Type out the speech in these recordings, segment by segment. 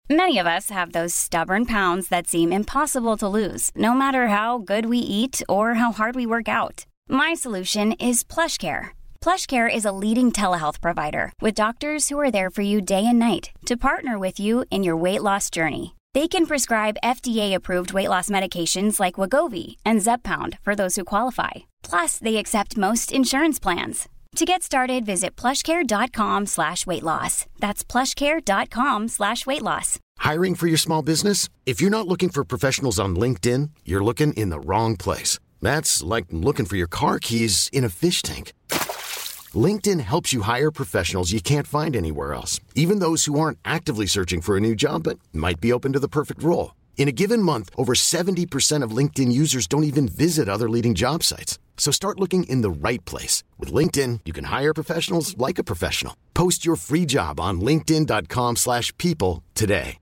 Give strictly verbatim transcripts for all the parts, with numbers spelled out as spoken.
Many of us have those stubborn pounds that seem impossible to lose, no matter how good we eat or how hard we work out. My solution is PlushCare. PlushCare is a leading telehealth provider with doctors who are there for you day and night to partner with you in your weight loss journey. They can prescribe F D A-approved weight loss medications like Wegovy and Zepbound for those who qualify. Plus, they accept most insurance plans. To get started, visit plushcare.com slash weight loss. That's plushcare.com slash weight loss. Hiring for your small business? If you're not looking for professionals on LinkedIn, you're looking in the wrong place. That's like looking for your car keys in a fish tank. LinkedIn helps you hire professionals you can't find anywhere else, even those who aren't actively searching for a new job but might be open to the perfect role. In a given month, over seventy percent of LinkedIn users don't even visit other leading job sites. So start looking in the right place. With LinkedIn, you can hire professionals like a professional. Post your free job on linkedin.com slash people today.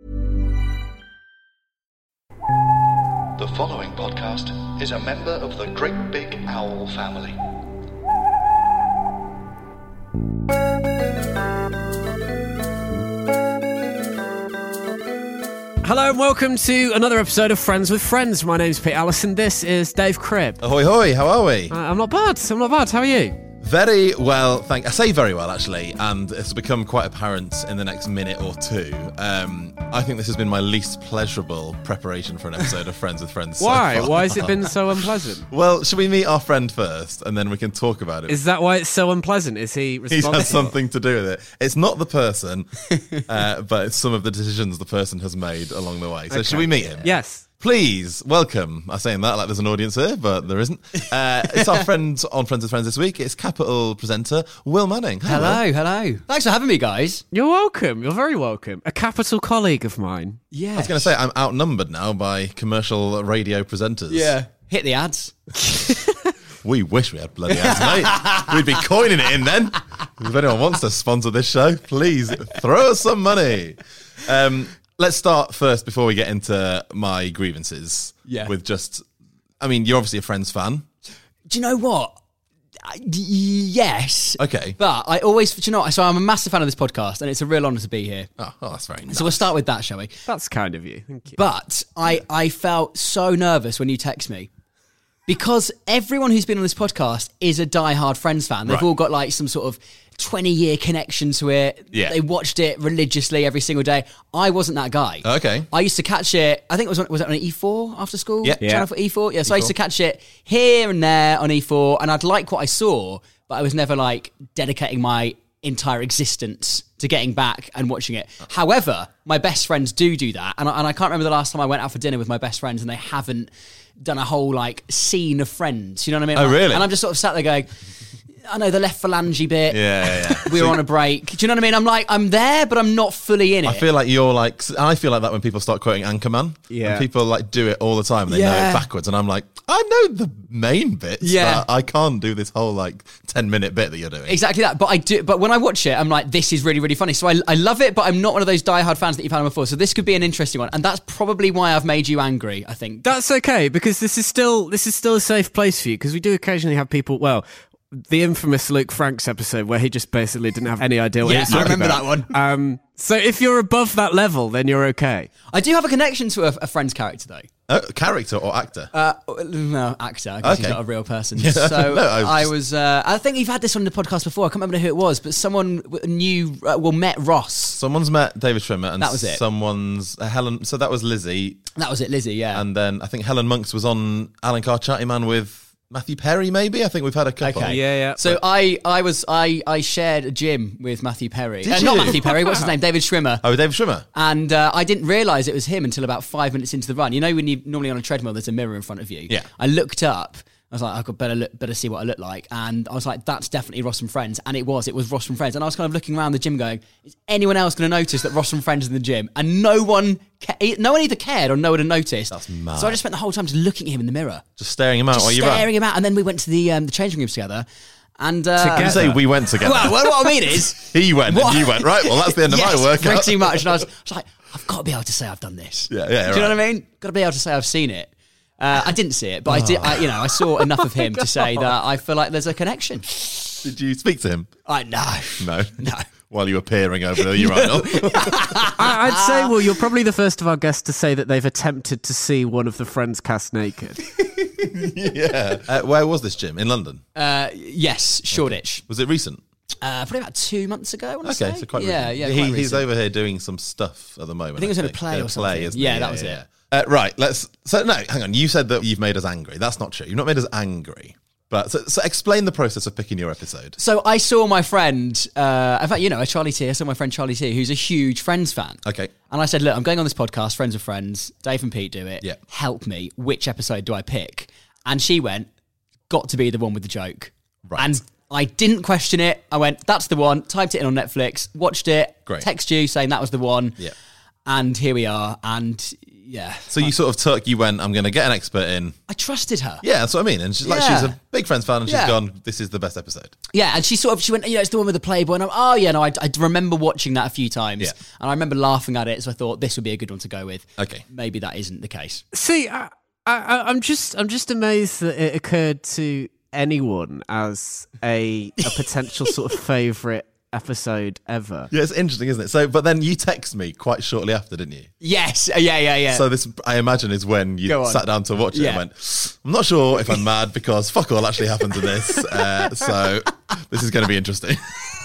The following podcast is a member of the Great Big Owl family. Hello and welcome to another episode of Friends with Friends. My name's Pete Allison. This is Dave Cribb. Ahoy hoy, how are we? Uh, I'm not bad, I'm not bad. How are you? Very well, thank I say very well, actually, and it's become quite apparent in the next minute or two. Um, I think this has been my least pleasurable preparation for an episode of Friends with Friends. Why? So far. Why has it been so unpleasant? Well, should we meet our friend first, and then we can talk about it? Is that why it's so unpleasant? Is he responsible? He's had something to do with it. It's not the person, uh, but it's some of the decisions the person has made along the way. So Okay. should we meet him? Yes. Please welcome. I'm saying that like there's an audience here, but there isn't. Uh, it's our friend on Friends with Friends this week. It's Capital presenter Will Manning. Hi, Hello, Will. hello. Thanks for having me, guys. You're welcome. You're very welcome. A Capital colleague of mine. Yeah. I was going to say I'm outnumbered now by commercial radio presenters. Yeah. Hit the ads. We wish we had bloody ads, mate. We'd be coining it in then. If anyone wants to sponsor this show, please throw us some money. Um, let's start first before we get into my grievances. Yeah. With just, I mean, you're obviously a Friends fan. Do you know what? I- d- yes. Okay. But I always, do you know what? So I'm a massive fan of this podcast, and it's a real honour to be here. Oh, oh, that's very nice. So we'll start with that, shall we? That's kind of you. Thank you. But I, I felt so nervous when you text me. Because everyone who's been on this podcast is a die-hard Friends fan. They've Right. all got like some sort of twenty-year connection to it. Yeah. They watched it religiously every single day. I wasn't that guy. Okay. I used to catch it, I think it was on, was it on E four after school? Yeah. Yeah. Channel for E four? Yeah, so I used to catch it here and there on E four, and I'd like what I saw, but I was never like dedicating my entire existence to getting back and watching it. However, my best friends do do that, and I, and I can't remember the last time I went out for dinner with my best friends and they haven't done a whole like scene of Friends. You know what I mean? Oh, Like- really? And I'm just sort of sat there going, I know the left phalange bit. Yeah, yeah, yeah. We were So- on a break. Do you know what I mean? I'm like, I'm there, but I'm not fully in it. I feel like you're like, I feel like that when people start quoting Anchorman. Yeah. And people like do it all the time and they know Yeah. it backwards. And I'm like, I know the main bits, Yeah. but I can't do this whole like ten minute bit that you're doing. Exactly that, but I do. But when I watch it, I'm like, this is really, really funny. So I, I love it, but I'm not one of those diehard fans that you've had on before. So this could be an interesting one, and that's probably why I've made you angry. I think. That's okay, because this is still this is still a safe place for you, because we do occasionally have people, well, the infamous Luke Franks episode where he just basically didn't have any idea what he Yeah, was talking I remember about. that one. Um, so if you're above that level, then you're okay. I do have a connection to a, a Friends character though. Uh, character or actor? Uh, no, actor. I guess he's Okay. not a real person. Yeah, So no, I was I just- was. Uh, I think you've had this on the podcast before. I can't remember who it was, but someone w- knew. Uh, well, met Ross. Someone's met David Schwimmer and That was it. someone's uh, Helen. So that was Lizzie. That was it, Lizzie. Yeah. And then I think Helen Monks was on Alan Carr Chatty Man with Matthew Perry, maybe. I think we've had a couple. Okay. Yeah, yeah. So I, I was, I, I shared a gym with Matthew Perry. Did Uh, you? not Matthew Perry. What's his name? David Schwimmer. Oh, David Schwimmer. And uh, I didn't realise it was him until about five minutes into the run. You know, when you normally on a treadmill, there's a mirror in front of you. Yeah. I looked up. I was like, I could better look, better see what I look like. And I was like, that's definitely Ross from Friends. And it was. It was Ross from Friends. And I was kind of looking around the gym going, is anyone else going to notice that Ross from Friends is in the gym? And no one, ca- no one either cared or no one had noticed. That's mad. So I just spent the whole time just looking at him in the mirror. Just staring him out Just while you ran. staring him out. And then we went to the um, the changing rooms together. And uh, You say we went together. Well, well, what I mean is, he went What? and you went, right? Well, that's the end of yes, my workout. pretty much. And I was, I was like, I've got to be able to say I've done this. Yeah, yeah, Do you right. know what I mean? Got to be able to say I've seen it. Uh, I didn't see it, but I did. I, you know, I saw enough of him to say that I feel like there's a connection. Did you speak to him? I no, No. no. while you were peering over the urinal. I, I'd say, well, you're probably the first of our guests to say that they've attempted to see one of the Friends cast naked. Yeah. Uh, where was this, Jim? In London? Uh, yes, Shoreditch. Was it recent? Uh, probably about two months ago, I want to Okay, say. so quite yeah, recent. yeah, He, quite he's recent. over here doing some stuff at the moment. I think it was in a think. play In or a play, something. isn't Yeah, it? that was it. Uh, right, let's... So, no, hang on. You said that you've made us angry. That's not true. You've not made us angry. But so, so explain the process of picking your episode. So I saw my friend, uh, in fact, you know, a Charlie T. I saw my friend Charlie T, who's a huge Friends fan. Okay. And I said, look, I'm going on this podcast, Friends of Friends. Dave and Pete do it. Yeah. Help me. Which episode do I pick? And she went, got to be the one with the joke. Right. And I didn't question it. I went, that's the one. Typed it in on Netflix. Watched it. Great. Text you saying that was the one. Yeah. And here we are. And yeah. So you sort of took, you went, I'm going to get an expert in. I trusted her. Yeah, that's what I mean. And she's like, Yeah. she's a big Friends fan and she's Yeah. gone, this is the best episode. Yeah, and she sort of, she went, you know, it's the one with the Playboy. And I'm, oh, yeah, no, I, I remember watching that a few times. Yeah. And I remember laughing at it, so I thought this would be a good one to go with. Okay. Maybe that isn't the case. See, I, I, I'm just, I'm just amazed that it occurred to anyone as a a potential sort of favourite episode ever. Yeah, it's interesting, isn't it? So, but then you text me quite shortly after, didn't you? Yes, uh, yeah, yeah, yeah. So this, I imagine, is when you Go on. sat down to watch it Yeah. and went, I'm not sure if I'm mad because fuck all actually happened to this. Uh, so this is going to be interesting.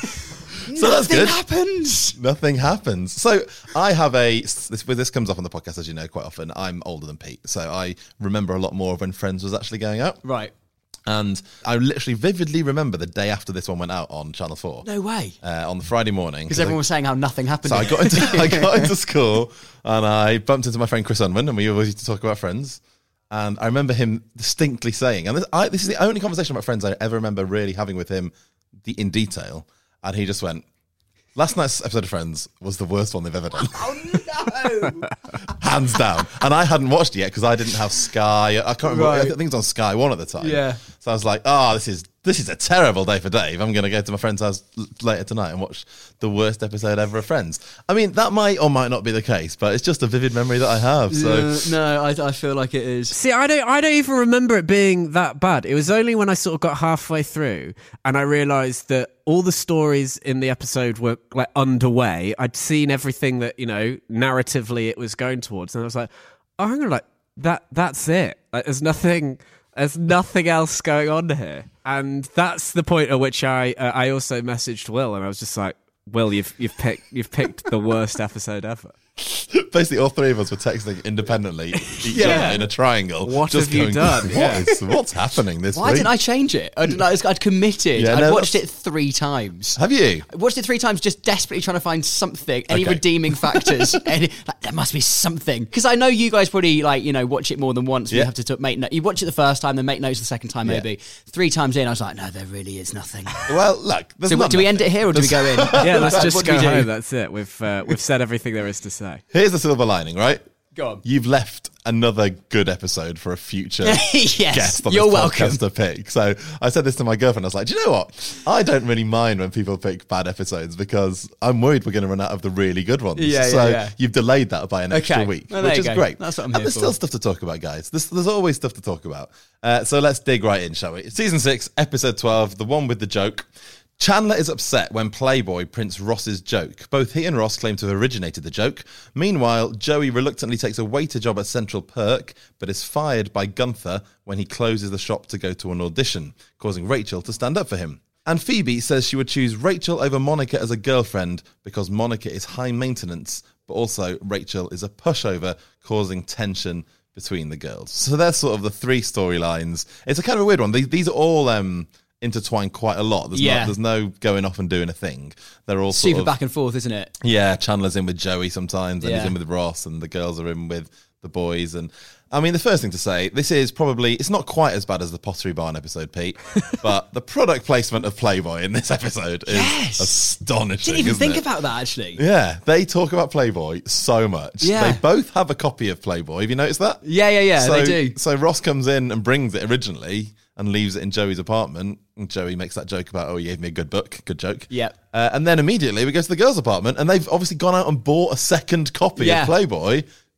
So that's Nothing good. happens. Nothing happens. So I have a, this, well, this comes up on the podcast, as you know, quite often. I'm older than Pete. So I remember a lot more of when Friends was actually going out. Right. And I literally vividly remember the day after this one went out on Channel four. No way. Uh, on the Friday morning. Because everyone was saying how nothing happened. So I got into I got into school and I bumped into my friend Chris Unwin and we always used to talk about Friends. And I remember him distinctly saying, and this, I, this is the only conversation about Friends I ever remember really having with him the, in detail. And he just went, last night's episode of Friends was the worst one they've ever done. Oh, no. Hands down. And I hadn't watched it yet because I didn't have Sky. I can't remember. Right. I think it was on Sky One at the time. Yeah. So I was like, oh, this is this is a terrible day for Dave. I'm going to go to my friend's house l- later tonight and watch the worst episode ever of Friends. I mean, that might or might not be the case, but it's just a vivid memory that I have. So Uh, no, I, I feel like it is. See, I don't, I don't even remember it being that bad. It was only when I sort of got halfway through and I realised that all the stories in the episode were like underway. I'd seen everything that, you know, narratively it was going towards, and I was like, oh, hang on, like that, that's it. Like, there's nothing, there's nothing else going on here, and that's the point at which I, uh, I also messaged Will, and I was just like, Will, you've, you've picked, you've picked the worst episode ever. basically, all three of us were texting independently each Yeah. other in a triangle. What just have you going, done? What Yeah. is- what's happening this Why week? didn't I change it? I'd, I'd committed. Yeah, I'd no, watched that's- it three times. Have you? I watched it three times, just desperately trying to find something, any Okay. redeeming factors. any, like, there must be something. Because I know you guys probably like you know watch it more than once. You Yeah. have to t- make no- you watch it the first time, then make notes the second time, Yeah. maybe three times in. I was like, no, there really is nothing. Well, look. there's So what, not do we nothing. end it here or do we go in? Yeah, let's just What do go we do? home. That's it. We've uh, we've said everything there is to say. Here's the silver lining, right? Go on. You've left another good episode for a future Yes, guest on you're this welcome. podcast to pick. So I said this to my girlfriend. I was like, do you know what? I don't really mind when people pick bad episodes because I'm worried we're going to run out of the really good ones. Yeah, so yeah, yeah. you've delayed that by an extra Okay. week, Well, there which you is go. great. That's what I'm and here there's for. still stuff to talk about, guys. There's, there's always stuff to talk about. Uh, so let's dig right in, shall we? Season six, episode twelve, the one with the joke. Chandler is upset when Playboy prints Ross's joke. Both he and Ross claim to have originated the joke. Meanwhile, Joey reluctantly takes a waiter job at Central Perk, but is fired by Gunther when he closes the shop to go to an audition, causing Rachel to stand up for him. And Phoebe says she would choose Rachel over Monica as a girlfriend because Monica is high maintenance, but also Rachel is a pushover, causing tension between the girls. So they're sort of the three storylines. It's a kind of a weird one. These, these are all... Um, intertwined quite a lot. There's, Yeah. not, there's no going off and doing a thing. They're all sort Super of, back and forth, isn't it? yeah, Chandler's in with Joey sometimes, and Yeah. he's in with Ross, and the girls are in with the boys. And I mean, the first thing to say, this is probably, it's not quite as bad as the Pottery Barn episode, Pete, but the product placement of Playboy in this episode is Yes. astonishing. Didn't even isn't think it? about that actually. Yeah, they talk about Playboy so much. Yeah. They both have a copy of Playboy. Have you noticed that? Yeah, yeah, yeah. so, they do. So Ross comes in and brings it originally and leaves it in Joey's apartment. And Joey makes that joke about, oh, you gave me a good book. Good joke. Yep. Uh, and then immediately we go to the girls' apartment and they've obviously gone out and bought a second copy Yeah. of Playboy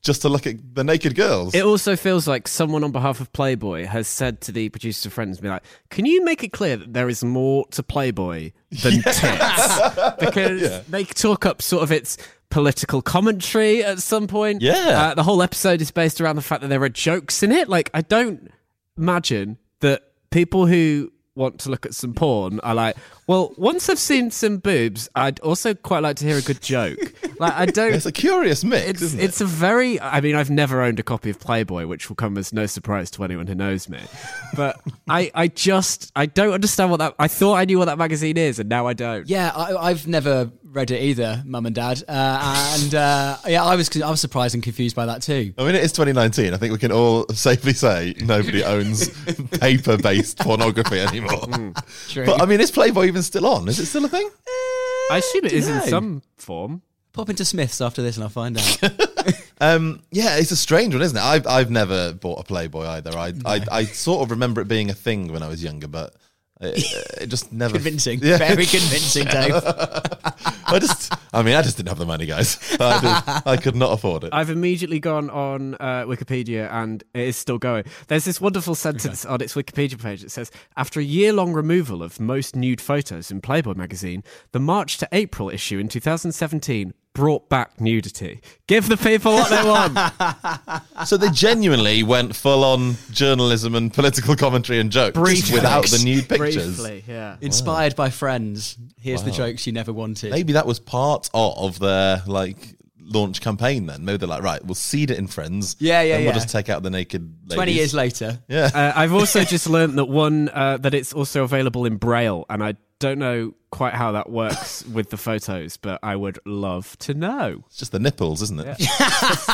just to look at the naked girls. It also feels like someone on behalf of Playboy has said to the producers and friends, be like, can you make it clear that there is more to Playboy than yeah. tits? Because yeah. they talk up sort of its political commentary at some point. Yeah. Uh, the whole episode is based around the fact that there are jokes in it. Like, I don't imagine that people who want to look at some porn are like, well, once I've seen some boobs, I'd also quite like to hear a good joke. Like, I don't. It's a curious mix, it's, isn't it? It's a very. I mean, I've never owned a copy of Playboy, which will come as no surprise to anyone who knows me. But I, I just, I don't understand what that. I thought I knew what that magazine is, and now I don't. Yeah, I, I've never read it either, Mum and Dad, uh, and uh, yeah, I was, I was surprised and confused by that too. I mean, it is twenty nineteen. I think we can all safely say nobody owns paper-based pornography anymore. Mm, true. But I mean, is Playboy even still on? Is it still a thing? I assume it is know. in some form. Pop into Smith's after this and I'll find out. um, yeah, it's a strange one, isn't it? I've I've never bought a Playboy either. I No. I, I sort of remember it being a thing when I was younger, but it, it just never Convincing. Yeah. Very convincing, Dave. I just, I mean, I just didn't have the money, guys. I, did, I could not afford it. I've immediately gone on uh, Wikipedia and it is still going. There's this wonderful sentence okay. on its Wikipedia page that says, after a year-long removal of most nude photos in Playboy magazine, the March to April issue in two thousand seventeen brought back nudity. Give the people what they want. So they genuinely went full-on journalism and political commentary and jokes Briefly. without the nude pictures. Briefly, yeah. Inspired wow. by Friends. Here's wow. the jokes you never wanted. Maybe that was part of their like launch campaign then. Maybe they're like, right, we'll seed it in Friends. Yeah, yeah, and yeah. we'll just take out the naked ladies. twenty years later. Yeah. Uh, I've also just learned that one, uh, that it's also available in Braille, and I don't know quite how that works with the photos, but I would love to know. It's just the nipples, isn't it? Yeah.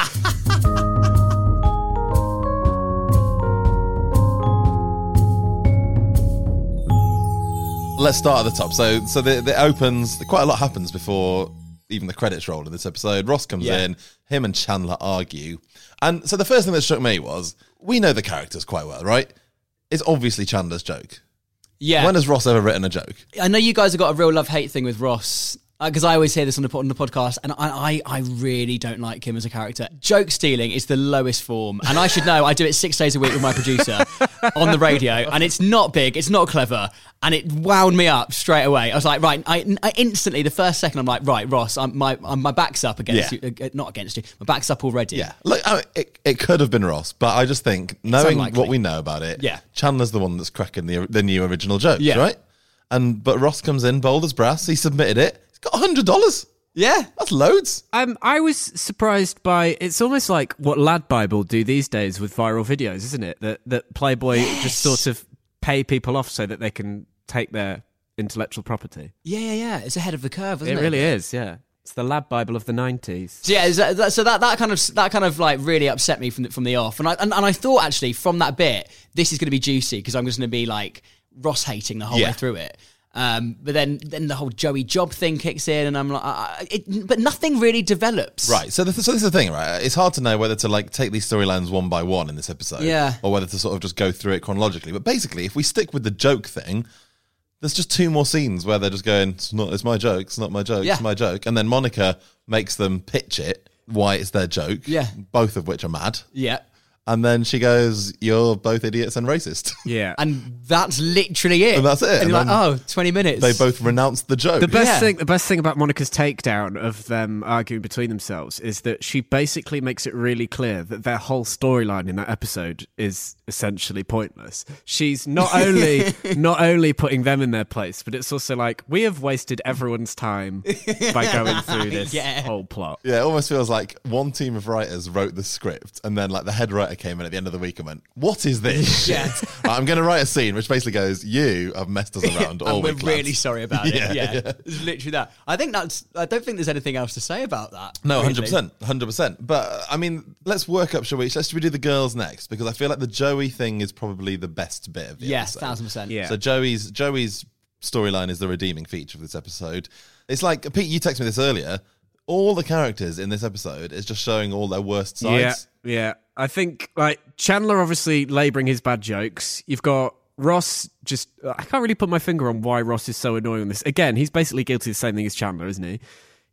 Let's start at the top. So, so the, the opens. Quite a lot happens before even the credits roll in this episode. Ross comes Yeah. in. Him and Chandler argue, and so the first thing that struck me was we know the characters quite well, right? It's obviously Chandler's joke. Yeah. When has Ross ever written a joke? I know you guys have got a real love-hate thing with Ross, because I always hear this on the, on the podcast, and I, I, I really don't like him as a character. Joke stealing is the lowest form, and I should know. I do it six days a week with my producer on the radio, and it's not big, it's not clever, and it wound me up straight away. I was like, right, I, I instantly, the first second, I'm like, right, Ross, I'm, my I'm, my back's up against Yeah. you, uh, not against you, my back's up already. Yeah, look, I mean, it, it could have been Ross, but I just think knowing unlikely. what we know about it, Yeah. Chandler's the one that's cracking the the new original jokes, Yeah. right? And but Ross comes in bold as brass. He submitted it. He's got a hundred dollars. Yeah. That's loads. Um, I was surprised by, it's almost like what Lad Bible do these days with viral videos, isn't it? That that Playboy Yes. just sort of pay people off so that they can take their intellectual property. Yeah, yeah, yeah. It's ahead of the curve, isn't It it? really is, yeah. It's the Lad Bible of the nineties. So yeah, is that, that, so that, that kind of that kind of like really upset me from the, from the off, and I and, and I thought actually from that bit this is going to be juicy because I'm just going to be like Ross hating the whole Yeah. way through it. Um, but then then the whole Joey Job thing kicks in, and I'm like, I, I- it, but nothing really develops. Right. So, the, so this is the thing, right? It's hard to know whether to like take these storylines one by one in this episode, Yeah. or whether to sort of just go through it chronologically. But basically, if we stick with the joke thing, there's just two more scenes where they're just going, "It's not. It's my joke. It's not my joke. Yeah. It's my joke." And then Monica makes them pitch it why it's their joke. Yeah. Both of which are mad. Yeah. And then she goes, "You're both idiots and racist." Yeah. And that's literally it. And that's it. And, And you're like, then oh, twenty minutes. They both renounce the joke. The best Yeah. thing, the best thing about Monica's takedown of them arguing between themselves is that she basically makes it really clear that their whole storyline in that episode is essentially pointless. She's not only not only putting them in their place, but it's also like we have wasted everyone's time by going through this Yeah. whole plot. Yeah, it almost feels like one team of writers wrote the script, and then like the head writer came in at the end of the week and went, "What is this Yeah. shit? I'm going to write a scene which basically goes, you have messed us around all and we're week, really lads." sorry about it. Yeah, Yeah, yeah. It's literally that. I think that's. I don't think there's anything else to say about that. No, really. hundred percent, hundred percent. But uh, I mean, let's work up, shall we? Let's we do the girls next because I feel like the Joey thing is probably the best bit of the Yeah, episode. thousand percent. Yeah. So Joey's Joey's storyline is the redeeming feature of this episode. It's like Pete, you texted me this earlier. All the characters in this episode is just showing all their worst sides. Yeah, yeah. I think like Chandler obviously labouring his bad jokes. You've got Ross just. I can't really put my finger on why Ross is so annoying on this. Again, he's basically guilty of the same thing as Chandler, isn't he?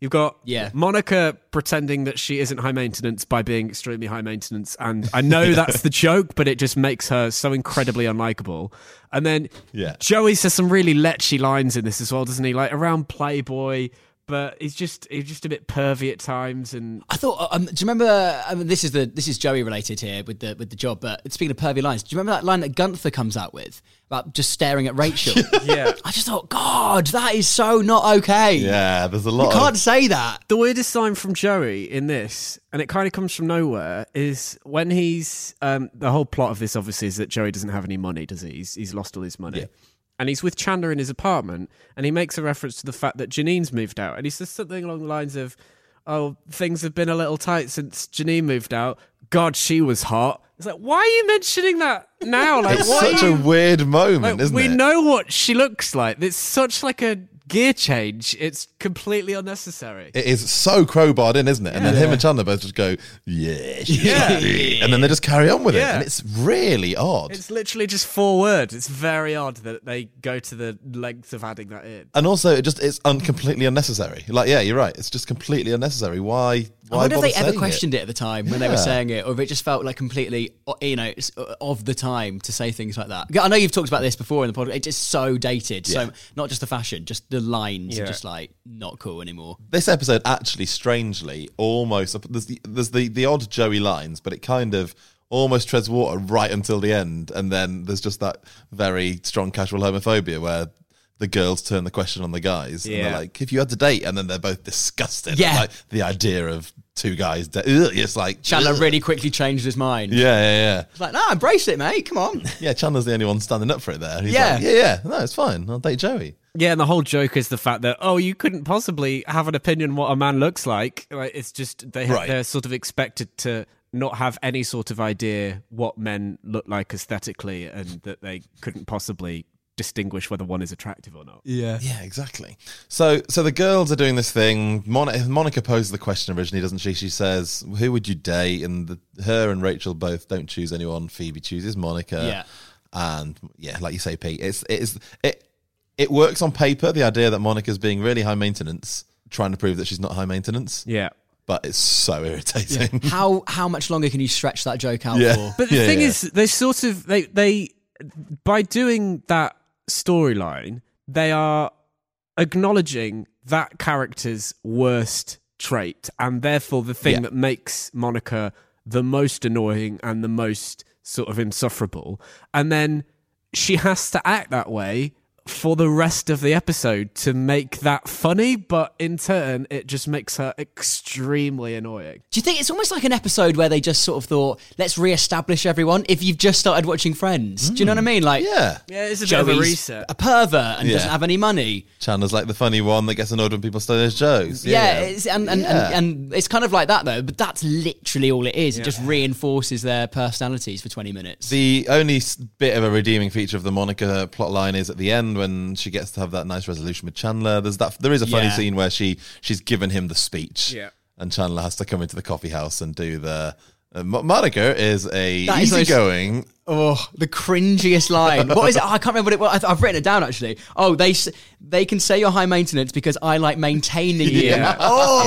You've got Yeah. Monica pretending that she isn't high maintenance by being extremely high maintenance. And I know that's the joke, but it just makes her so incredibly unlikable. And then Yeah. Joey says some really letchy lines in this as well, doesn't he? Like around Playboy, but he's just he's just a bit pervy at times. And I thought, um, do you remember? I mean, this is the this is Joey related here with the with the job. But speaking of pervy lines, do you remember that line that Gunther comes out with about just staring at Rachel? yeah. I just thought, God, that is so not okay. Yeah, there's a lot You can't of... say that. The weirdest line from Joey in this, and it kind of comes from nowhere, is when he's um, the whole plot of this obviously is that Joey doesn't have any money, does he? He's, he's lost all his money. Yeah. And he's with Chandler in his apartment, and he makes a reference to the fact that Janine's moved out. And he says something along the lines of, oh, things have been a little tight since Janine moved out. God, she was hot. It's like, why are you mentioning that now? Like, It's what are such you- a weird moment, like, isn't we it? know what she looks like. It's such like a gear change. It's completely unnecessary. It is so crowbarred in, isn't it? And then him and Chandler both just go, yeah, she's Yeah. lovely. And then they just carry on with it. Yeah. And it's really odd. It's literally just four words. It's very odd that they go to the length of adding that in. And also, it just it's un- completely unnecessary. Like, yeah, you're right. It's just completely unnecessary. Why? I Why wonder if bother they ever saying questioned it? it at the time when they were Yeah. saying it, or if it just felt like completely, you know, it's of the time to say things like that. I know you've talked about this before in the podcast. It's just so dated. Yeah. So not just the fashion, just the lines Yeah. are just like not cool anymore. This episode actually, strangely, almost there's the there's the, the odd Joey lines, but it kind of almost treads water right until the end, and then there's just that very strong casual homophobia where the girls turn the question on the guys, and Yeah. they're like, "If you had to date," and then they're both disgusted. Yeah. at, like the idea of two guys. Da- ugh, it's like Chandler ugh. really quickly changed his mind. Yeah, yeah, yeah. It's like, no, embrace it, mate. Come on. Yeah, Chandler's the only one standing up for it there. He's Yeah. like, yeah, yeah. No, it's fine. I'll date Joey. Yeah, and the whole joke is the fact that, oh, you couldn't possibly have an opinion what a man looks like. Like, it's just they have, Right. they're sort of expected to not have any sort of idea what men look like aesthetically, and that they couldn't possibly distinguish whether one is attractive or not. Yeah. Yeah, exactly. So, so the girls are doing this thing. Mon- Monica poses the question originally, doesn't she? She says, "Who would you date?" And the, her and Rachel both don't choose anyone. Phoebe chooses Monica. Yeah. And yeah, like you say, Pete, it's it is it it works on paper. The idea that Monica's being really high maintenance, trying to prove that she's not high maintenance, Yeah. but it's so irritating. How how much longer can you stretch that joke out Yeah. for? But the Yeah, thing yeah. is, they sort of they they by doing that storyline, they are acknowledging that character's worst trait, and therefore the thing Yeah. that makes Monica the most annoying and the most sort of insufferable. And then she has to act that way for the rest of the episode to make that funny, but in turn it just makes her extremely annoying. Do you think it's almost like an episode where they just sort of thought, let's re-establish everyone if you've just started watching Friends? Do you know what I mean? Like, Yeah. Yeah, it's a bit of a Joey's reset. a pervert and Yeah. doesn't have any money. Chandler's like the funny one that gets annoyed when people steal his jokes. Yeah, it's, and, and, Yeah. and and it's kind of like that though, but that's literally all it is. It just reinforces their personalities for twenty minutes. The only s- bit of a redeeming feature of the Monica plotline is at the end when she gets to have that nice resolution with Chandler. There's that. There is a funny Yeah. scene where she she's given him the speech, Yeah. and Chandler has to come into the coffee house and do the. Uh, Mo- Monica is a That is most- easygoing. Oh, the cringiest line. What is it? Oh, I can't remember what it was. I've written it down actually. Oh, they s- they can say you're high maintenance because I like maintaining you. Yeah.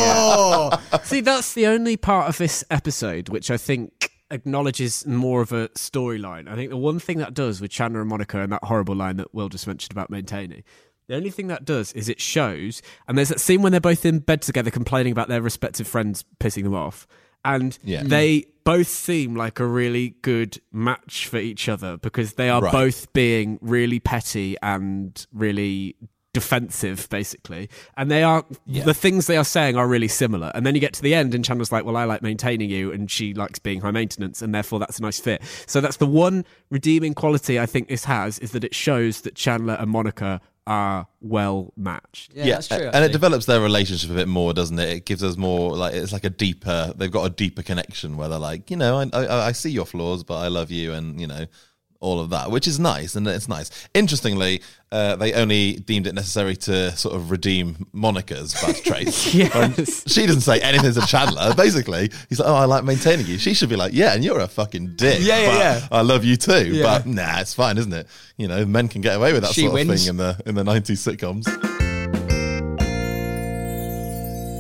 Oh, See, that's the only part of this episode which I think acknowledges more of a storyline. I think the one thing that does with Chandler and Monica and that horrible line that Will just mentioned about maintaining, the only thing that does is it shows, and there's that scene when they're both in bed together complaining about their respective friends pissing them off, and Yeah. they both seem like a really good match for each other because they are Right. both being really petty and really defensive, basically, and they are the things they are saying are really similar. And then you get to the end and Chandler's like, well, I like maintaining you, and she likes being high maintenance, and therefore that's a nice fit. So that's the one redeeming quality I think this has, is that it shows that Chandler and Monica are well matched. yeah, that's true. and it actually. develops their relationship a bit more, doesn't it? It gives us more like it's like a deeper. They've got a deeper connection where they're like, you know, I I, I see your flaws, but I love you, and you know. All of that, which is nice, and it's nice. Interestingly, uh, they only deemed it necessary to sort of redeem Monica's bad traits. Yes. She doesn't say anything to Chandler. Basically, he's like, "Oh, I like maintaining you." She should be like, "Yeah, and you're a fucking dick. Yeah, yeah, but yeah. I love you too." Yeah. But nah, it's fine, isn't it? You know, men can get away with that She sort wins. of thing in the in the nineties sitcoms.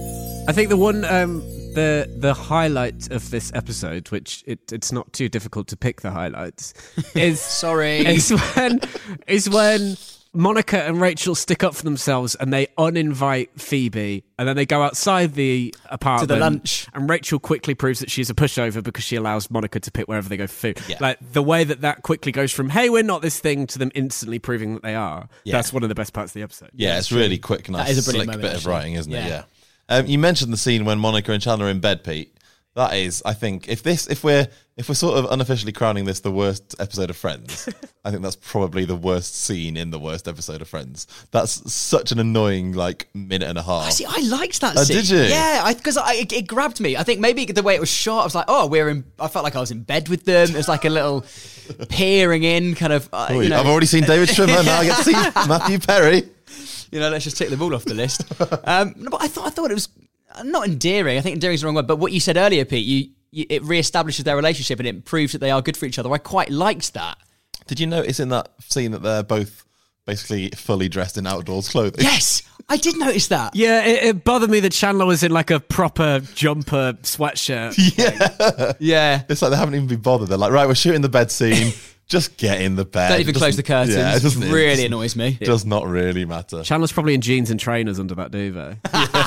I think the one, um, the the highlight of this episode, which it, it's not too difficult to pick the highlights, is Sorry. is when is when Monica and Rachel stick up for themselves and they uninvite Phoebe, and then they go outside the apartment To the lunch. and Rachel quickly proves that she's a pushover because she allows Monica to pick wherever they go for food. Yeah. Like the way that that quickly goes from "Hey, we're not this thing" to them instantly proving that they are. Yeah. That's one of the best parts of the episode. Yeah, it's really quick, nice, is a slick brilliant bit moment, of actually. writing, isn't it? Yeah. Yeah. Um, you mentioned the scene when Monica and Chandler are in bed, Pete. That is, I think, if this, if we're, if we're sort of unofficially crowning this the worst episode of Friends, I think that's probably the worst scene in the worst episode of Friends. That's such an annoying, like, minute and a half. See, I liked that Oh, scene. did you? Yeah, because I, it, it grabbed me. I think maybe the way it was shot, I was like, oh, we're in. I felt like I was in bed with them. It was like a little peering in, kind of. Uh, Oh, you know, I've already seen David Schwimmer. Now I get to see Matthew Perry. you know, let's just tick them all off the list. Um, no, but I thought I thought it was not endearing. I think endearing is the wrong word. But what you said earlier, Pete, you, you it reestablishes their relationship and it proves that they are good for each other. I quite liked that. Did you notice in that scene that they're both basically fully dressed in outdoors clothing? Yes, I did notice that. Yeah, it, it bothered me that Chandler was in like a proper jumper sweatshirt. Yeah. Yeah. It's like they haven't even been bothered. They're like, right, we're shooting the bed scene. Just get in the bed. Don't even It close the doesn't- curtains. Yeah, it doesn't it really it annoys me. does not really matter. Chandler's probably in jeans and trainers under that duvet.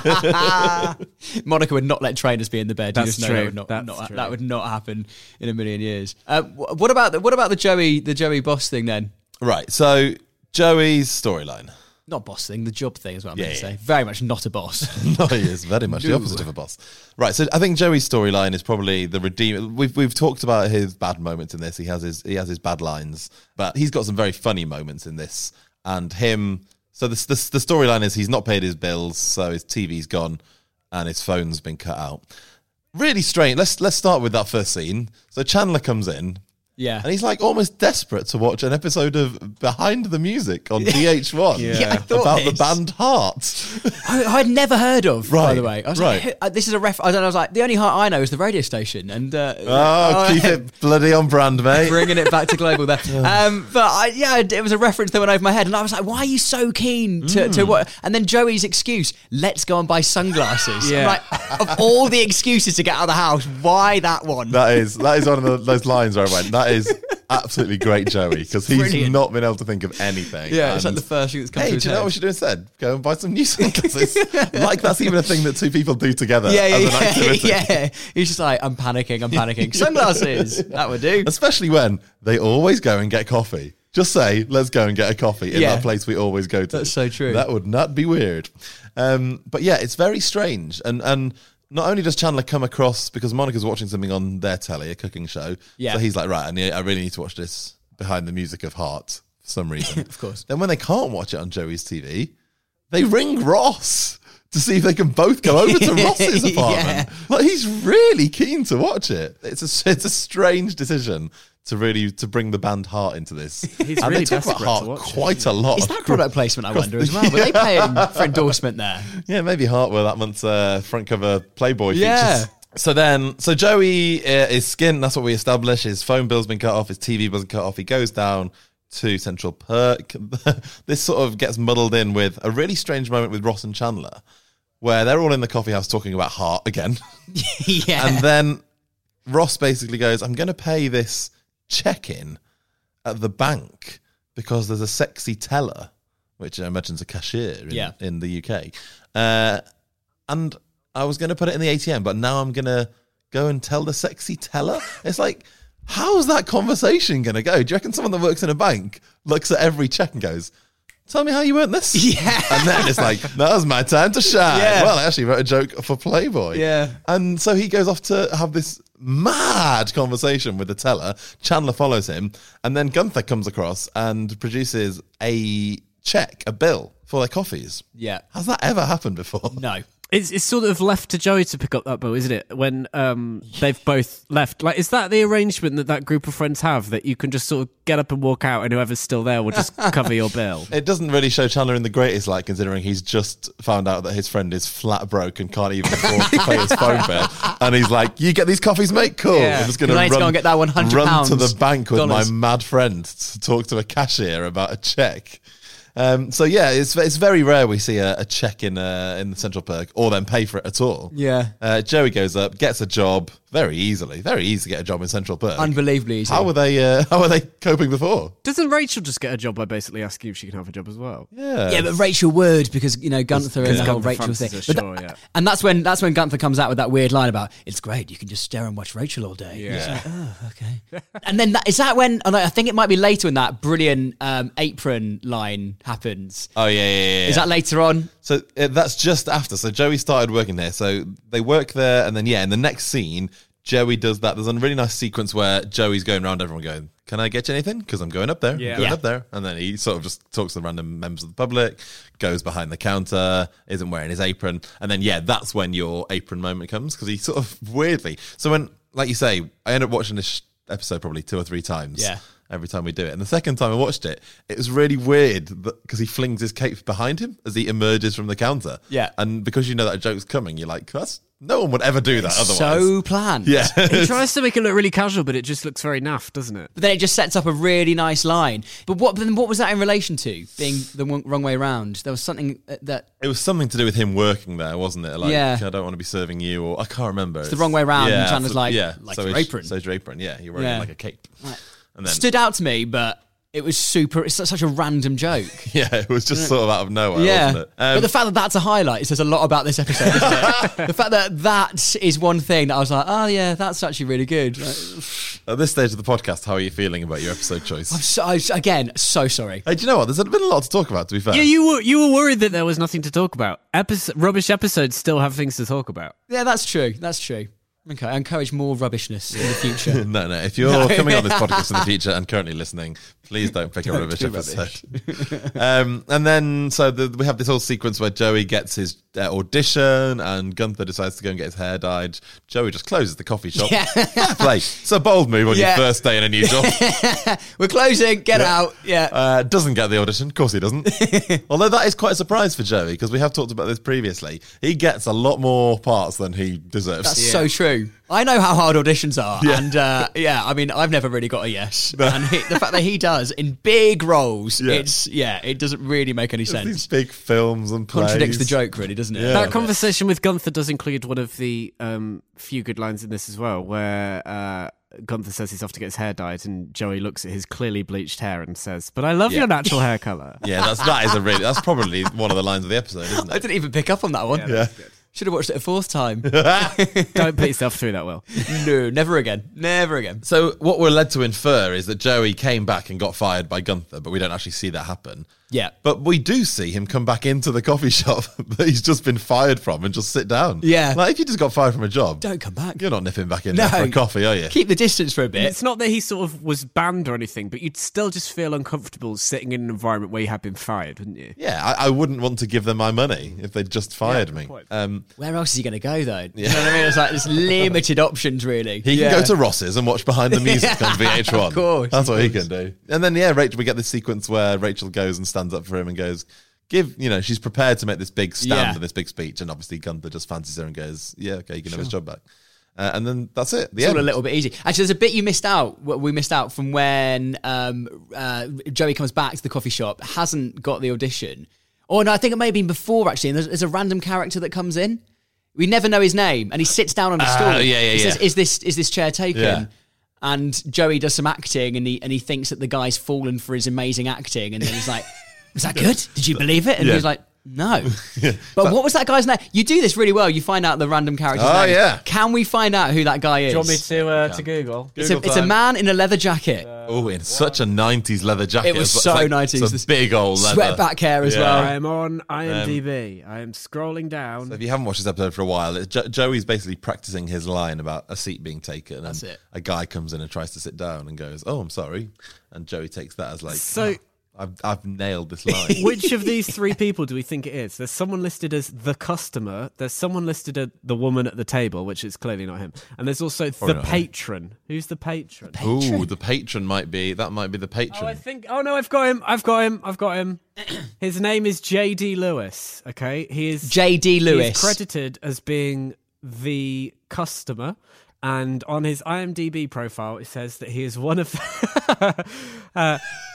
Monica would not let trainers be in the bed. You That's just know true. That would not, That's not- true. that would not happen in a million years. Uh, wh- what about the, what about the Joey the Joey boss thing then? Right, so Joey's storyline. Not boss thing, the job thing is what I'm Yeah, going to yeah. say. Very much not a boss. No, he is very much the opposite of a boss. Right, so I think Joey's storyline is probably the redeem. We've we've talked about his bad moments in this. He has his he has his bad lines, but he's got some very funny moments in this. And him, so the the, the storyline is he's not paid his bills, so his T V's gone, and his phone's been cut out. Really strange. Let's let's start with that first scene. So Chandler comes in. Yeah. And he's like almost desperate to watch an episode of Behind the Music on D H one Yeah, I thought about the this. band Heart. I, I'd never heard of, by Right, the way. I was right. like, who- uh, this is a ref. I don't know. I was like, the only heart I know is the radio station, and uh, Oh, keep it bloody on brand, mate. bringing it back to global there. Um, but I, yeah, it was a reference that went over my head, and I was like, why are you so keen to, Mm. to what? And then Joey's excuse, let's go and buy sunglasses. Yeah. I'm like, of all the excuses to get out of the house, why that one? That is that is one of the, those lines where I went, that is absolutely great, Joey, because he's Brilliant. not been able to think of anything. yeah, it's like And, the first thing that's come hey, to do his you know what head. we should do instead? Go and buy some new sunglasses. Like that's even a thing that two people do together Yeah, yeah, as an yeah, activity. yeah. He's just like, I'm panicking, I'm panicking. Sunglasses, that would do. Especially when they always go and get coffee. Just say, let's go and get a coffee in Yeah. that place we always go to. That's so true. That would not be weird. Um, but yeah, it's very strange. And and not only does Chandler come across, because Monica's watching something on their telly, a cooking show. Yeah. So he's like, right, I, need, I really need to watch this Behind the Music of Heart for some reason. Of course. Then when they can't watch it on Joey's T V, they ring Ross to see if they can both go over to Ross's apartment. Yeah. Like he's really keen to watch it. It's a it's a strange decision to really to bring the band Heart into this. He's and really they talk about desperate to Heart watch it. quite a lot. Is that product placement, I wonder, as well? Were they paying for endorsement there? Yeah, maybe Heart were that month's uh, front cover Playboy Yeah. features. So then, so Joey uh, is skint. That's what we establish. His phone bill's been cut off. His T V bill's been cut off. He goes down to Central Perk. This sort of gets muddled in with a really strange moment with Ross and Chandler, where they're all in the coffee house talking about Heart again. Yeah. And then Ross basically goes, I'm going to pay this check-in at the bank because there's a sexy teller, which I imagine is a cashier in, Yeah. in the U K. Uh, and I was going to put it in the A T M, but now I'm going to go and tell the sexy teller. It's like, how's that conversation going to go? Do you reckon someone that works in a bank looks at every check and goes, tell me how you earned this? Yeah. And then it's like, now's my time to shine. Yeah. Well, I actually wrote a joke for Playboy. Yeah. And so he goes off to have this mad conversation with the teller. Chandler follows him. And then Gunther comes across and produces a check, a bill for their coffees. Yeah. Has that ever happened before? No. It's it's sort of left to Joey to pick up that bill, isn't it? When um, they've both left. Like, is that the arrangement that that group of friends have, that you can just sort of get up and walk out and whoever's still there will just cover your bill? It doesn't really show Chandler in the greatest light, considering he's just found out that his friend is flat broke and can't even afford to pay his phone bill. And he's like, you get these coffees, mate? Cool. Yeah. I'm just going to I need to run, go and get that one hundred run pounds to the bank with dollars. my mad friend to talk to a cashier about a check. Um, so yeah, it's it's very rare we see a, a check in uh, in the Central Perk or then pay for it at all. Yeah. Uh, Joey goes up, gets a job very easily. Very easy to get a job in Central Perk. Unbelievably easy. How were they? Uh, how were they coping before? Doesn't Rachel just get a job by basically asking if she can have a job as well? Yeah. Yeah, but Rachel would, because, you know, Gunther and the whole Gunther Rachel fancies thing. her, But sure, that- yeah. And that's when that's when Gunther comes out with that weird line about, it's great, you can just stare and watch Rachel all day. Yeah. It's like, oh, okay. And then that, is that when, and I think it might be later when that brilliant um, apron line happens. Oh yeah, yeah, yeah. yeah. Is that later on? So uh, that's just after. So Joey started working there. So they work there, and then yeah, in the next scene, Joey does that. There's a really nice sequence where Joey's going around everyone going, "Can I get you anything? Because I'm going up there. Yeah. I'm going Yeah. up there." And then he sort of just talks to the random members of the public, goes behind the counter, isn't wearing his apron, and then yeah, that's when your apron moment comes, because he sort of weirdly. So when, like you say, I ended up watching this episode probably two or three times. Yeah. Every time we do it. And the second time I watched it, it was really weird because he flings his cape behind him as he emerges from the counter. Yeah. And because you know that a joke's coming, you're like, that's, no one would ever do that otherwise. So planned. yeah. He tries to make it look really casual, but it just looks very naff, doesn't it? But then it just sets up a really nice line. But what then what was that in relation to? Being the wrong wrong way round? There was something that... It was something to do with him working there, wasn't it? Like, Yeah. I don't want to be serving you, or I can't remember. It's the wrong way round, and Chandler's so- like, yeah. like so your is- apron. So is your apron, yeah. You're wearing Yeah. like a cape. And then, stood out to me, but it was super... It's such a random joke. yeah, it was just sort of out of nowhere, Yeah, wasn't it? Um, but the fact that that's a highlight says a lot about this episode, isn't it? The fact that that is one thing that I was like, oh yeah, that's actually really good. Like, at this stage of the podcast, how are you feeling about your episode choice? I'm so, I was- again, so sorry. Hey, do you know what? There's been a lot to talk about, to be fair. Yeah, you were you were worried that there was nothing to talk about. Epis rubbish episodes still have things to talk about. Yeah, that's true. That's true. Okay, I encourage more rubbishness in the future. No, no. If you're coming on this podcast in the future and currently listening, please don't pick a Don't rubbish do episode. um, and then, so the, we have this whole sequence where Joey gets his uh, audition and Gunther decides to go and get his hair dyed. Joey just closes the coffee shop. Yeah. Fair play. It's a bold move on Yeah. your first day in a new job. We're closing. Get out. Yeah. Uh, doesn't get the audition. Of course he doesn't. Although that is quite a surprise for Joey, because we have talked about this previously. He gets a lot more parts than he deserves. That's so true. I know how hard auditions are, Yeah. and uh, yeah, I mean, I've never really got a yes. And he, the fact that he does in big roles, Yeah. it's yeah, it doesn't really make any These sense. big films and plays. Contradicts the joke, really, doesn't it? Yeah. That conversation with Gunther does include one of the um, few good lines in this as well, where uh, Gunther says he's off to get his hair dyed, and Joey looks at his clearly bleached hair and says, "But I love Yeah. your natural hair color." Yeah, that's that is a really that's probably one of the lines of the episode, isn't I it? didn't even pick up on that one. Yeah. Should have watched it a fourth time. Don't put yourself through that, Will. No, never again. Never again. So what we're led to infer is that Joey came back and got fired by Gunther, but we don't actually see that happen. Yeah. But we do see him come back into the coffee shop that he's just been fired from and just sit down. Yeah. Like, if you just got fired from a job, Don't come back. you're not nipping back in No. there for a coffee, are you? Keep the distance for a bit. It's not that he sort of was banned or anything, but you'd still just feel uncomfortable sitting in an environment where you had been fired, wouldn't you? Yeah, I, I wouldn't want to give them my money if they'd just fired good me. point. Um, Where else is he going to go, though? You know what I mean? It's like there's limited options, really. he Yeah. can go to Ross's and watch Behind the Music on V H one. Of course, That's of what he course. can do. And then, yeah, Rachel, we get this sequence where Rachel goes and stands up for him and goes, give, you know, she's prepared to make this big stand Yeah. and this big speech. And obviously Gunther just fancies her and goes, yeah, okay, you can have his job back. Uh, and then that's it. The It's all end. a little bit easy. Actually, there's a bit you missed out. What we missed out from when um, uh, Joey comes back to the coffee shop, hasn't got the audition. Or no, I think it may have been before, actually. And there's, there's a random character that comes in. We never know his name. And he sits down on a Ah, stool. yeah, yeah, He yeah. says, is this, is this chair taken? Yeah. And Joey does some acting and he, and he thinks that the guy's fallen for his amazing acting. And then he's like, was that good? Did you believe it? And Yeah. he's like, no. But what was that guy's name? You do this really well. You find out the random character's Oh, name. yeah. Can we find out who that guy is? Do you want me to uh, to Google? It's a, Google it's a time. man in a leather jacket. Oh, in such a nineties leather jacket. It was It's so like- nineties. It's a big old leather. Sweatback hair as Yeah. well. I am on IMDb. I am scrolling down. So if you haven't watched this episode for a while, it's jo- Joey's basically practicing his line about a seat being taken. That's and it. A guy comes in and tries to sit down and goes, "Oh, I'm sorry," and Joey takes that as like, So- "Oh, I've I've nailed this line." Which of these three people do we think it is? There's someone listed as the customer. There's someone listed as the woman at the table, which is clearly not him. And there's also the not him. patron. Who's the patron? Ooh, the patron might be that might be the patron. Oh, I think. Oh no, I've got him. I've got him. I've got him. His name is J D Lewis. Okay, he is J D He Lewis. is credited as being the customer. And on his IMDb profile, it says that he is one of uh,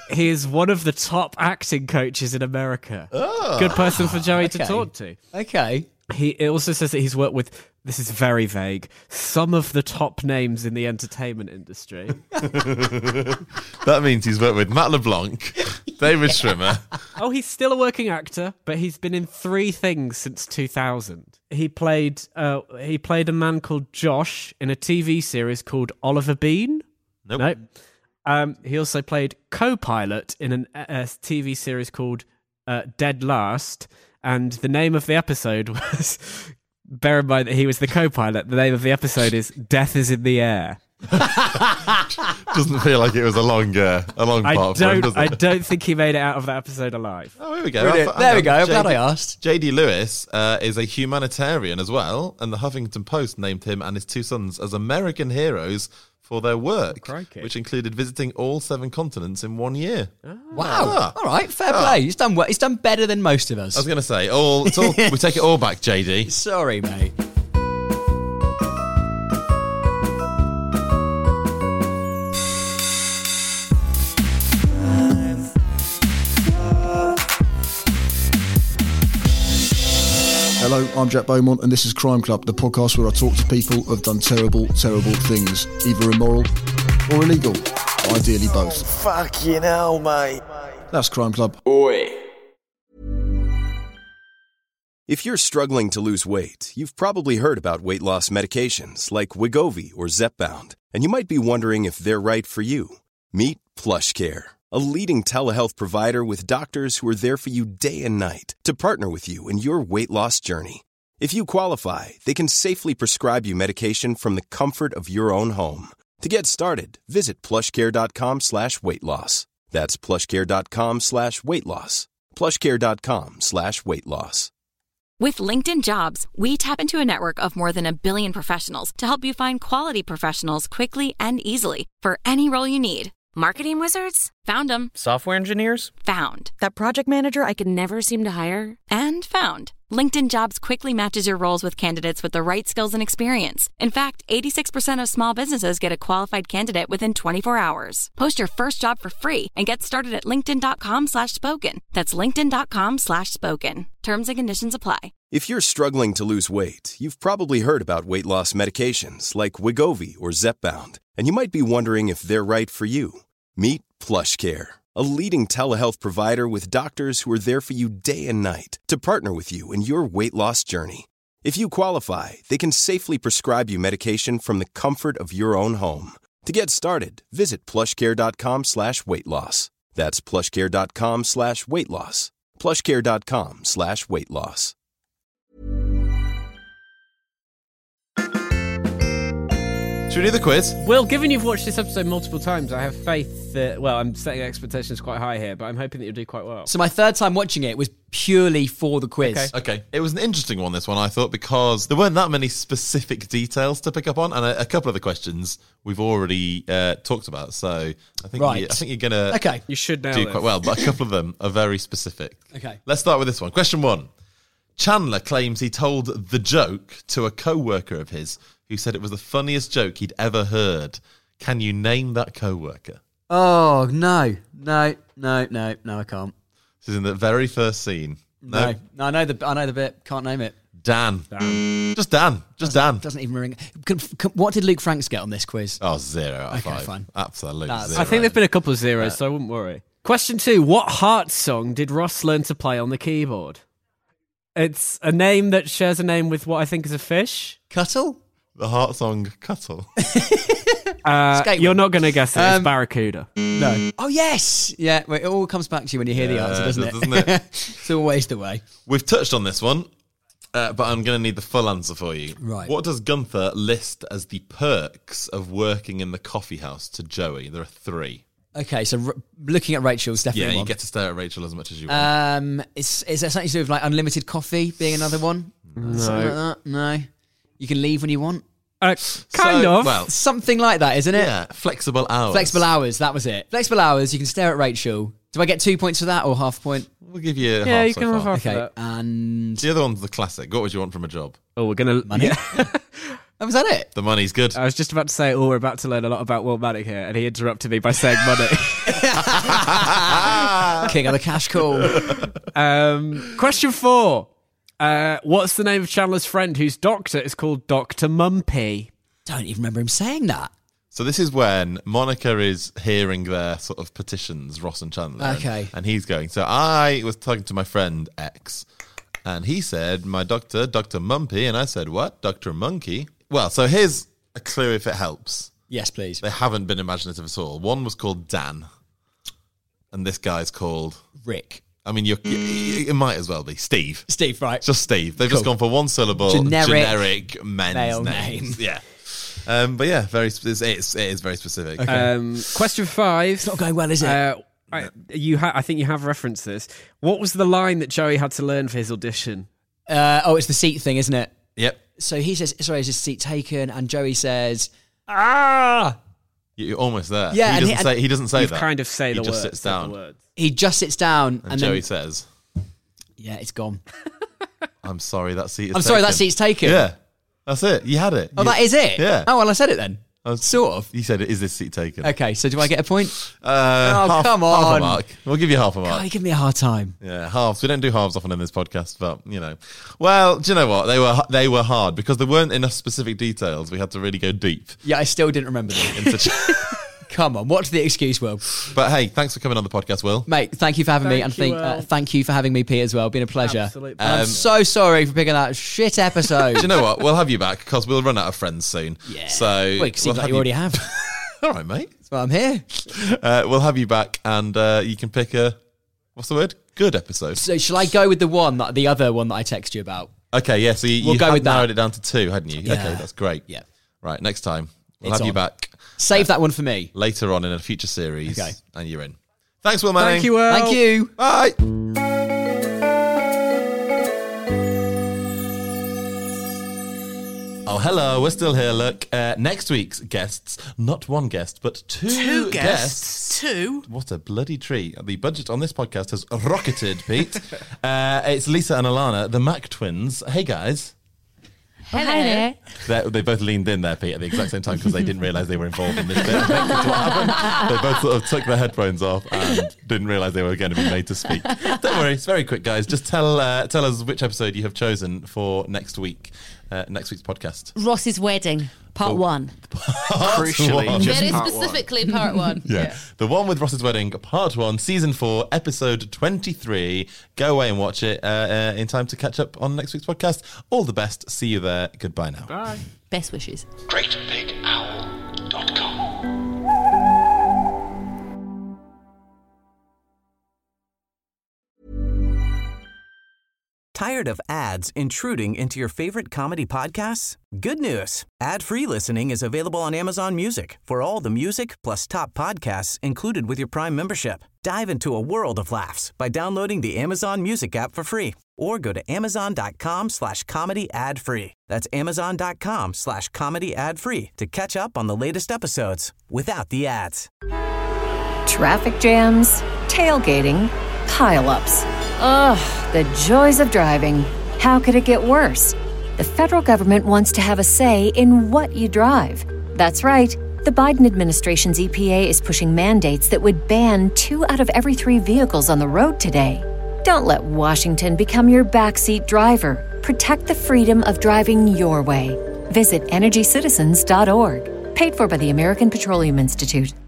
he is one of the top acting coaches in America. Oh, good person for Joey okay. to talk to. Okay. He it also says that he's worked with, this is very vague, some of the top names in the entertainment industry. That means he's worked with Matt LeBlanc, David Schwimmer. Oh, he's still a working actor, but he's been in three things since two thousand. He played uh, he played a man called Josh in a T V series called Oliver Bean. Nope. Nope. Um, he also played co-pilot in an, a, a T V series called uh, Dead Last. And the name of the episode was, bear in mind that he was the co-pilot, the name of the episode is Death is in the Air. Doesn't feel like it was a long, uh, a long I part for him, don't, does it? I don't think he made it out of that episode alive. Oh, here we go. Brilliant. I've- There we I've- go. I'm J D glad I asked. J D Lewis uh, is a humanitarian as well, and the Huffington Post named him and his two sons as American heroes for their work, crikey. which included visiting all seven continents in one year. Wow. Ah. All right, fair play. He's done well. He's done better than most of us. I was going to say, all, it's all we take it all back, J D. Sorry, mate. Hello, I'm Jack Beaumont, and this is Crime Club, the podcast where I talk to people who have done terrible, terrible things, either immoral or illegal, ideally both. Fucking hell, mate. That's Crime Club. Oi. If you're struggling to lose weight, you've probably heard about weight loss medications like Wegovy or Zepbound, and you might be wondering if they're right for you. Meet PlushCare, a leading telehealth provider with doctors who are there for you day and night to partner with you in your weight loss journey. If you qualify, they can safely prescribe you medication from the comfort of your own home. To get started, visit plushcare.com slash weight loss. That's plushcare.com slash weight loss. plushcare.com slash weight loss. With LinkedIn Jobs, we tap into a network of more than a billion professionals to help you find quality professionals quickly and easily for any role you need. Marketing wizards? Found them. Software engineers? Found. That project manager I could never seem to hire? And found. LinkedIn Jobs quickly matches your roles with candidates with the right skills and experience. In fact, eighty-six percent of small businesses get a qualified candidate within twenty-four hours. Post your first job for free and get started at linkedin.com slash spoken. That's linkedin.com slash spoken. Terms and conditions apply. If you're struggling to lose weight, you've probably heard about weight loss medications like Wegovy or Zepbound, and you might be wondering if they're right for you. Meet PlushCare, a leading telehealth provider with doctors who are there for you day and night to partner with you in your weight loss journey. If you qualify, they can safely prescribe you medication from the comfort of your own home. To get started, visit plushcare.com slash weight loss. That's plushcare.com slash weight loss. plushcare.com slash weight loss. Should we do the quiz? Will, given you've watched this episode multiple times, I have faith that, well, I'm setting expectations quite high here, but I'm hoping that you'll do quite well. So my third time watching it was purely for the quiz. Okay. Okay. It was an interesting one, this one, I thought, because there weren't that many specific details to pick up on, and a, a couple of the questions we've already uh, talked about. So I think Right. you, I think you're going to Okay. You should know do this. quite well, but a couple of them are very specific. Okay. Let's start with this one. Question one. Chandler claims he told the joke to a co-worker of his who said it was the funniest joke he'd ever heard. Can you name that co-worker? Oh, no. No, no, no, no, I can't. This is in the very first scene. No. No, I know the I know the bit. Can't name it. Dan. Dan. Just Dan. Just Dan. Doesn't even ring. Can, can, what did Luke Franks get on this quiz? Oh, zero out of Okay, five. fine. Absolutely That's- zero. I think there've been a couple of zeros, so I wouldn't worry. Question two. What Heart song did Ross learn to play on the keyboard? It's a name that shares a name with what I think is a fish. Cuttle? The Heart song Cuttle. Uh, Skate you're one. not going to guess it. Um, It's Barracuda. No. Oh, yes. Yeah, well, it all comes back to you when you hear the Yeah, answer, doesn't it? doesn't it? It's always the way. We've touched on this one, uh, but I'm going to need the full answer for you. Right. What does Gunther list as the perks of working in the coffee house to Joey? There are three. Okay, so r- looking at Rachel's definitely Yeah, you one. get to stare at Rachel as much as you want. Um, is, is there something to do with like unlimited coffee being another one? No. Something like that? No. You can leave when you want? Uh, kind So, of. Well, Something like that, isn't it? yeah, flexible hours. Flexible hours, that was it. Flexible hours, you can stare at Rachel. Do I get two points for that or half a point? We'll give you yeah, half you so can have far. half of Okay, that. and The other one's the classic. What would you want from a job? Oh, we're going to... money. Oh, was that it? The money's good. I was just about to say, oh, we're about to learn a lot about Will Maddock here, and he interrupted me by saying money. King of the cash call. Um, question four. Uh, what's the name of Chandler's friend whose doctor is called Doctor Mumpy? Don't even remember him saying that. So this is when Monica is hearing their sort of petitions, Ross and Chandler. Okay. And, and he's going, so I was talking to my friend X, and he said, my doctor, Doctor Mumpy, and I said, what? Doctor Monkey? Well, so here's a clue if it helps. Yes, please. They haven't been imaginative at all. One was called Dan, and this guy's called... Rick. I mean, you're, you, it might as well be Steve. Steve, right. Just Steve. They've Cool. just gone for one syllable, Generic generic, men's male names. name. Yeah. Um, but yeah, very. It's, it's, it is very specific. Okay. Um, question five. It's not going well, is it? Uh, I, you ha- I think you have referenced this. What was the line that Joey had to learn for his audition? Uh, oh, it's the seat thing, isn't it? Yep. So he says, sorry, is his seat taken? And Joey says, ah! You're almost there. Yeah, he and doesn't he- say. He doesn't say You've that. kind of say he the just word, sits said down, the words. He just sits down. and, And, Joey then, says, yeah, it's gone. "I'm sorry, that seat is I'm sorry, taken." that seat's taken. Yeah, that's it. You had it. Oh, You- that is it? Yeah. Oh, well, I said it then. I was- Sort of. You said, "Is this seat taken?" Okay, so do I get a point? Uh, Oh, half, come Half a on. mark. We'll give you half a mark. Oh, you give me a hard time. Yeah, halves. We don't do halves often in this podcast, but you know. Well, do you know what? They were they were hard because there weren't enough specific details. We had to really go deep. Yeah, I still didn't remember them. Into Come on, what's the excuse, Will? But hey, thanks for coming on the podcast, Will. Mate, thank you for having me, Thank and you, think, uh, Will. thank you for having me, Pete, as well. Been a pleasure. Absolute And I'm Um, so sorry for picking that shit episode. Do you know what? We'll have you back because we'll run out of friends soon. Yeah. So Well, it seems we'll like have you already have. All right, mate. That's why I'm here. Uh, we'll have you back, and uh, you can pick a what's the word? Good episode. So shall I go with the one, that the other one that I text you about? Okay, yeah. So you, We'll you go had with that. narrowed it down to two, hadn't you? Yeah. Okay, that's great. Yeah. Right, next time we'll It's have you on. back Save that one for me. later on in a future series. Okay. And you're in. Thanks, Will Manning. Thank you, Will. Thank you. Bye. Oh, hello. We're still here. Look, uh, next week's guests, not one guest, but two, Two guests. Two. What a bloody treat. The budget on this podcast has rocketed, Pete. uh, it's Lisa and Alana, the Mac twins. Hey, guys. Hello. Hi there. They, they both leaned in there, Pete, at the exact same time because they didn't realise they were involved in this bit. I think that's what happened. They both sort of took their headphones off and didn't realise they were going to be made to speak. Don't worry, it's very quick, guys. Just tell uh, tell us which episode you have chosen for next week, uh, next week's podcast. Ross's wedding, part Oh. one. Crucially, one. just Very part one. specifically, part one. Yeah. The one with Ross's wedding, part one, season four, episode twenty-three. Go away and watch it uh, uh, in time to catch up on next week's podcast. All the best. See you there. Goodbye now. Bye. Best wishes. great big owl dot com. Tired of ads intruding into your favorite comedy podcasts? Good news. Ad-free listening is available on Amazon Music for all the music plus top podcasts included with your Prime membership. Dive into a world of laughs by downloading the Amazon Music app for free or go to amazon.com slash comedy ad free. That's amazon.com slash comedy ad free to catch up on the latest episodes without the ads. Traffic jams, tailgating, pile-ups. Ugh, the joys of driving. How could it get worse? The federal government wants to have a say in what you drive. That's right. The Biden administration's E P A is pushing mandates that would ban two out of every three vehicles on the road today. Don't let Washington become your backseat driver. Protect the freedom of driving your way. Visit energy citizens dot org. Paid for by the American Petroleum Institute.